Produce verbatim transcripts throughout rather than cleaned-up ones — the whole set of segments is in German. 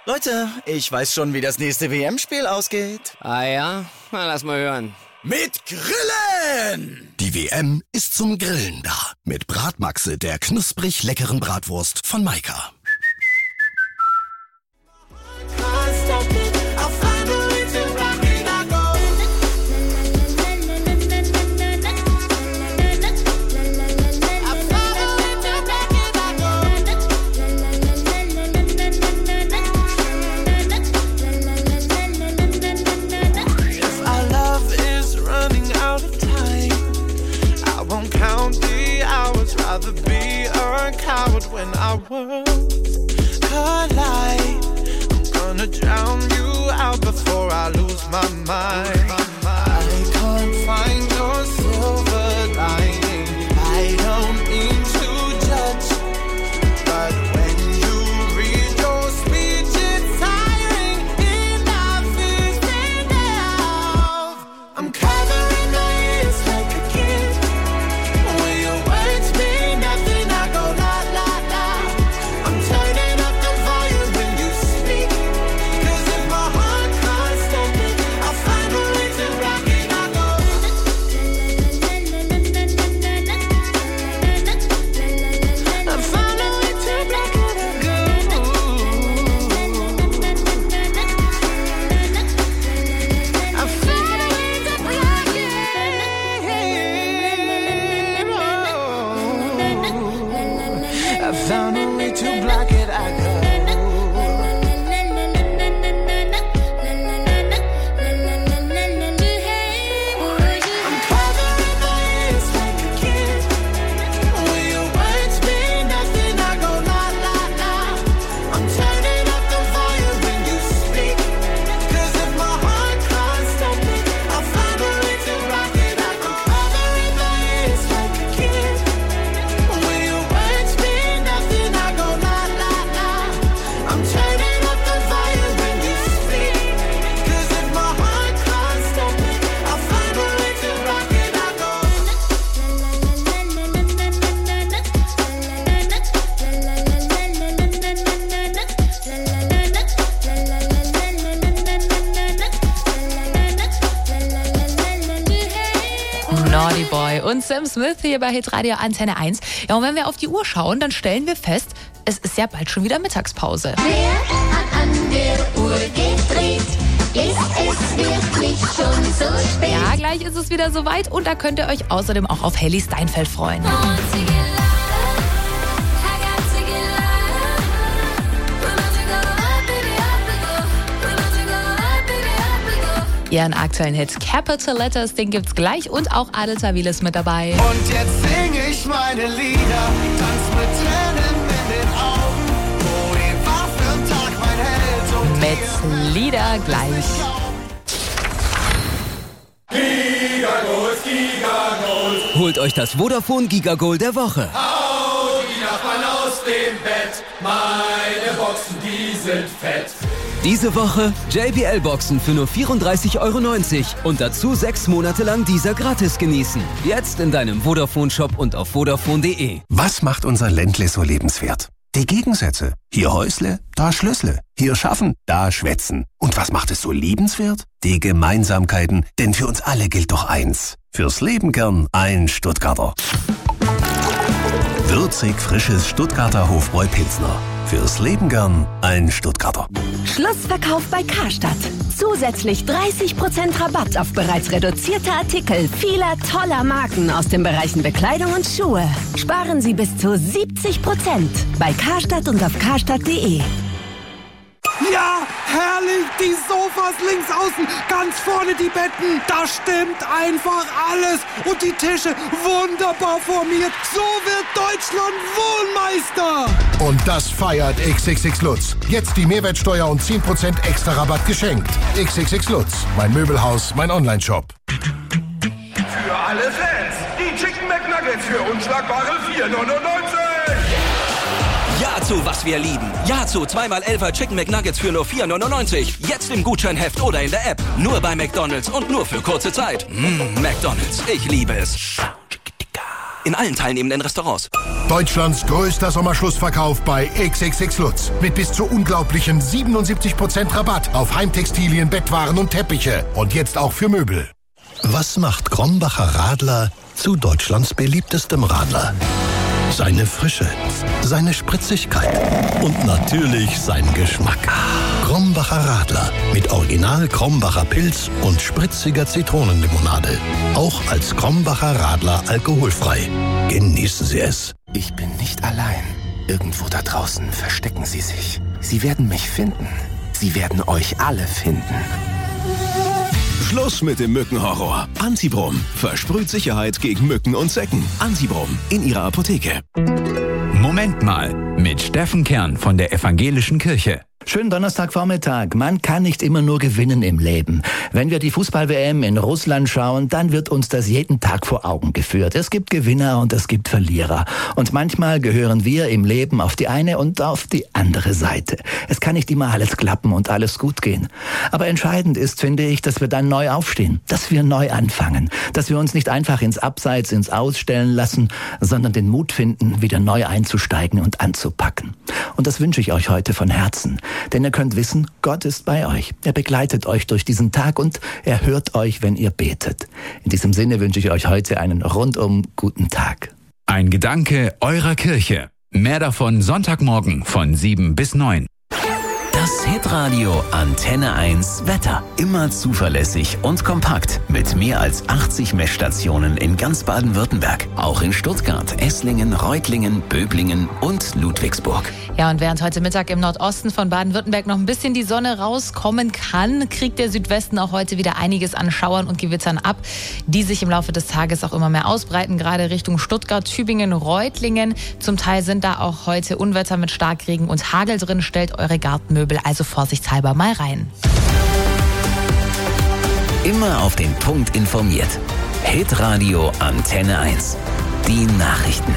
Leute, ich weiß schon, wie das nächste W M-Spiel ausgeht. Ah ja? Na, lass mal hören. Mit Grillen! Die W M ist zum Grillen da. Mit Bratmaxe, der knusprig leckeren Bratwurst von Maika. Rather be a coward when our worlds collide. I'm gonna drown you out before I lose my mind. I can't find your silver lining. I don't mean to judge, but when you read your speech, it's tiring. Enough is enough. I'm covering my ears like a kid. When your words mean nothing, I go la la la. I'm turning up the volume when you speak. Cause if my heart can't stop it, I'll find a way to rock it. I go I found a way to rock it. I go I found a way to rock it. I found a way to block it, I go. I'm covering my ears like a kid. When your words mean nothing, I go la la la. I'm turning up the volume when you speak. Cause if my heart can't stop it, I'll find a way to rock it. I'm covering my ears like a kid. When your words mean nothing, I go la la la. I'm turning up the volume when you speak. Cause if my heart can't stop it, I'll find a way to rock it. I go Naughty Boy und Sam Smith hier bei Hitradio Antenne eins. Ja, und wenn wir auf die Uhr schauen, dann stellen wir fest, es ist ja bald schon wieder Mittagspause. Wer hat an der Uhr gedreht? Ist es wirklich schon so spät? Ja, gleich ist es wieder soweit und da könnt ihr euch außerdem auch auf Hailee Steinfeld freuen. Ihren aktuellen Hit Capital Letters, den gibt's gleich und auch Adel Tawil ist mit dabei. Und jetzt sing ich meine Lieder, tanz mit Tränen in den Augen. Wohin war für'n Tag mein Held und Mit Lieder gleich. Gigagold, Gigagold. Holt euch das Vodafone Gigagold der Woche. Haut die Nachbarn aus dem Bett. Meine Boxen, die sind fett. Diese Woche J B L-Boxen für nur vierunddreißig Euro neunzig und dazu sechs Monate lang dieser gratis genießen. Jetzt in deinem Vodafone-Shop und auf vodafone punkt de. Was macht unser Ländle so lebenswert? Die Gegensätze. Hier Häusle, da Schlössle. Hier schaffen, da schwätzen. Und was macht es so liebenswert? Die Gemeinsamkeiten. Denn für uns alle gilt doch eins. Fürs Leben gern ein Stuttgarter. Würzig frisches Stuttgarter Hofbräu-Pilsner. Fürs Leben gern ein Stuttgarter. Schlussverkauf bei Karstadt. Zusätzlich dreißig Prozent Rabatt auf bereits reduzierte Artikel vieler toller Marken aus den Bereichen Bekleidung und Schuhe. Sparen Sie bis zu siebzig Prozent bei Karstadt und auf karstadt punkt de. Ja, herrlich, die Sofas links außen, ganz vorne die Betten, da stimmt einfach alles. Und die Tische, wunderbar formiert, so wird Deutschland Wohnmeister. Und das feiert X X X Lutz. Jetzt die Mehrwertsteuer und zehn Prozent extra Rabatt geschenkt. X X X Lutz, mein Möbelhaus, mein Onlineshop. Für alle Fans, die Chicken McNuggets für unschlagbare vier neunundneunzig. Ja zu was wir lieben. Ja zu zweimal Elfer Chicken McNuggets für nur vier neunundneunzig. Jetzt im Gutscheinheft oder in der App. Nur bei McDonald's und nur für kurze Zeit. Mmh, McDonald's, ich liebe es. In allen teilnehmenden Restaurants. Deutschlands größter Sommerschlussverkauf bei X X X Lutz. Mit bis zu unglaublichen siebenundsiebzig Prozent Rabatt auf Heimtextilien, Bettwaren und Teppiche. Und jetzt auch für Möbel. Was macht Krombacher Radler zu Deutschlands beliebtestem Radler? Seine Frische, seine Spritzigkeit und natürlich sein Geschmack. Krombacher Radler mit Original Krombacher Pilz und spritziger Zitronenlimonade. Auch als Krombacher Radler alkoholfrei. Genießen Sie es. Ich bin nicht allein. Irgendwo da draußen verstecken Sie sich. Sie werden mich finden. Sie werden euch alle finden. Schluss mit dem Mückenhorror. Antibrom versprüht Sicherheit gegen Mücken und Zecken. Antibrom in Ihrer Apotheke. Moment mal, mit Steffen Kern von der Evangelischen Kirche. Schönen Donnerstagvormittag. Man kann nicht immer nur gewinnen im Leben. Wenn wir die Fußball-W M in Russland schauen, dann wird uns das jeden Tag vor Augen geführt. Es gibt Gewinner und es gibt Verlierer. Und manchmal gehören wir im Leben auf die eine und auf die andere Seite. Es kann nicht immer alles klappen und alles gut gehen. Aber entscheidend ist, finde ich, dass wir dann neu aufstehen, dass wir neu anfangen, dass wir uns nicht einfach ins Abseits, ins Ausstellen lassen, sondern den Mut finden, wieder neu einzusteigen und anzupacken. Und das wünsche ich euch heute von Herzen. Denn ihr könnt wissen, Gott ist bei euch. Er begleitet euch durch diesen Tag und er hört euch, wenn ihr betet. In diesem Sinne wünsche ich euch heute einen rundum guten Tag. Ein Gedanke eurer Kirche. Mehr davon Sonntagmorgen von sieben bis neun. Das Hitradio Antenne eins Wetter. Immer zuverlässig und kompakt. Mit mehr als achtzig Messstationen in ganz Baden-Württemberg. Auch in Stuttgart, Esslingen, Reutlingen, Böblingen und Ludwigsburg. Ja, und während heute Mittag im Nordosten von Baden-Württemberg noch ein bisschen die Sonne rauskommen kann, kriegt der Südwesten auch heute wieder einiges an Schauern und Gewittern ab, die sich im Laufe des Tages auch immer mehr ausbreiten, gerade Richtung Stuttgart, Tübingen, Reutlingen. Zum Teil sind da auch heute Unwetter mit Starkregen und Hagel drin. Stellt eure Gartenmöbel also vorsichtshalber mal rein. Immer auf den Punkt informiert. Hitradio Antenne eins. Die Nachrichten.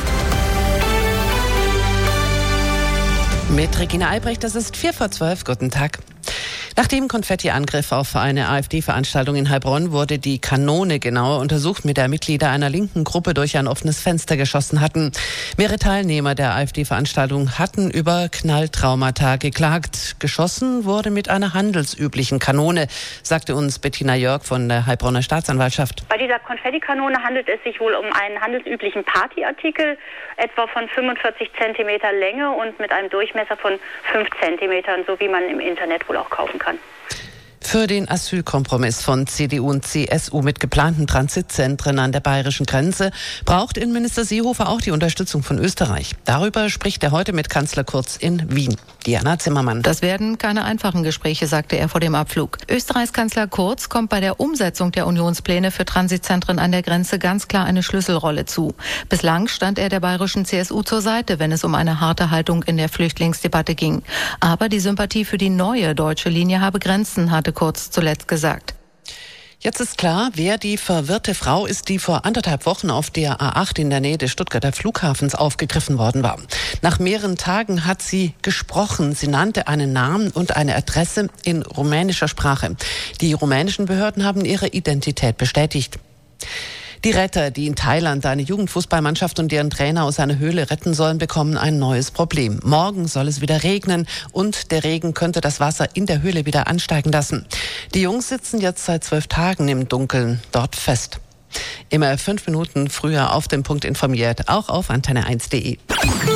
Mit Regina Albrecht, das ist vier vor zwölf. Guten Tag. Nach dem Konfettiangriff auf eine AfD-Veranstaltung in Heilbronn wurde die Kanone genauer untersucht, mit der Mitglieder einer linken Gruppe durch ein offenes Fenster geschossen hatten. Mehrere Teilnehmer der AfD-Veranstaltung hatten über Knalltraumata geklagt. Geschossen wurde mit einer handelsüblichen Kanone, sagte uns Bettina Jörg von der Heilbronner Staatsanwaltschaft. Bei dieser Konfettikanone handelt es sich wohl um einen handelsüblichen Partyartikel, etwa von fünfundvierzig Zentimeter Länge und mit einem Durchmesser von fünf Zentimetern, so wie man im Internet wohl auch kaufen kann. Für den Asylkompromiss von C D U und C S U mit geplanten Transitzentren an der bayerischen Grenze braucht Innenminister Seehofer auch die Unterstützung von Österreich. Darüber spricht er heute mit Kanzler Kurz in Wien. Diana Zimmermann. Das werden keine einfachen Gespräche, sagte er vor dem Abflug. Österreichs Kanzler Kurz kommt bei der Umsetzung der Unionspläne für Transitzentren an der Grenze ganz klar eine Schlüsselrolle zu. Bislang stand er der bayerischen C S U zur Seite, wenn es um eine harte Haltung in der Flüchtlingsdebatte ging. Aber die Sympathie für die neue deutsche Linie habe Grenzen, hatte Kurz zuletzt gesagt. Jetzt ist klar, wer die verwirrte Frau ist, die vor anderthalb Wochen auf der A acht in der Nähe des Stuttgarter Flughafens aufgegriffen worden war. Nach mehreren Tagen hat sie gesprochen. Sie nannte einen Namen und eine Adresse in rumänischer Sprache. Die rumänischen Behörden haben ihre Identität bestätigt. Die Retter, die in Thailand eine Jugendfußballmannschaft und deren Trainer aus einer Höhle retten sollen, bekommen ein neues Problem. Morgen soll es wieder regnen und der Regen könnte das Wasser in der Höhle wieder ansteigen lassen. Die Jungs sitzen jetzt seit zwölf Tagen im Dunkeln dort fest. Immer fünf Minuten früher auf den Punkt informiert, auch auf antenne eins punkt de.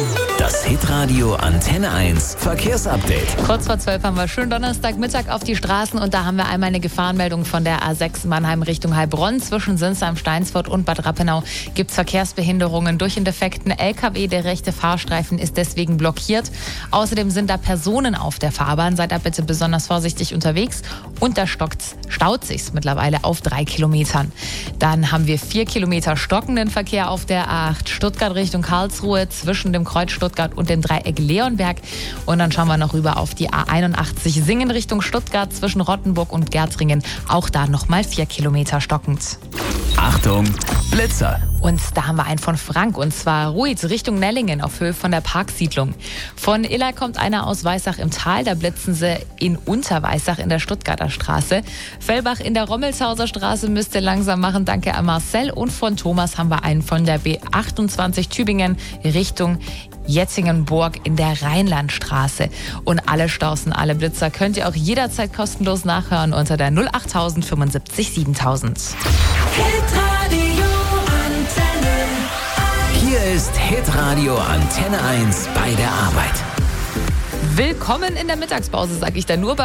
Das Hitradio Antenne eins Verkehrsupdate. Kurz vor zwölf haben wir schön Donnerstagmittag auf die Straßen und da haben wir einmal eine Gefahrenmeldung von der A sechs Mannheim Richtung Heilbronn. Zwischen Sinsheim, Steinsfurt und Bad Rappenau gibt es Verkehrsbehinderungen durch einen defekten L K W. Der rechte Fahrstreifen ist deswegen blockiert. Außerdem sind da Personen auf der Fahrbahn. Seid da bitte besonders vorsichtig unterwegs. Und da stockt's, staut sich's mittlerweile auf drei Kilometern. Dann haben wir vier Kilometer stockenden Verkehr auf der A acht Stuttgart Richtung Karlsruhe zwischen dem Kreuz Stuttgart und dem Dreieck Leonberg. Und dann schauen wir noch rüber auf die A einundachtzig Singen Richtung Stuttgart zwischen Rottenburg und Gärtringen. Auch da nochmal vier Kilometer stockend. Achtung, Blitzer. Und da haben wir einen von Frank, und zwar Ruiz Richtung Nellingen auf Höhe von der Parksiedlung. Von Iller kommt einer aus Weissach im Tal, da blitzen sie in Unterweissach in der Stuttgarter Straße. Fellbach in der Rommelshauser Straße müsst ihr langsam machen, danke an Marcel. Und von Thomas haben wir einen von der B achtundzwanzig Tübingen Richtung Jetzingenburg in der Rheinlandstraße. Und alle Stausen, alle Blitzer könnt ihr auch jederzeit kostenlos nachhören unter der null achttausend fünfundsiebzig siebentausend. Hier ist Hitradio Antenne eins bei der Arbeit. Willkommen in der Mittagspause, sag ich da nur bei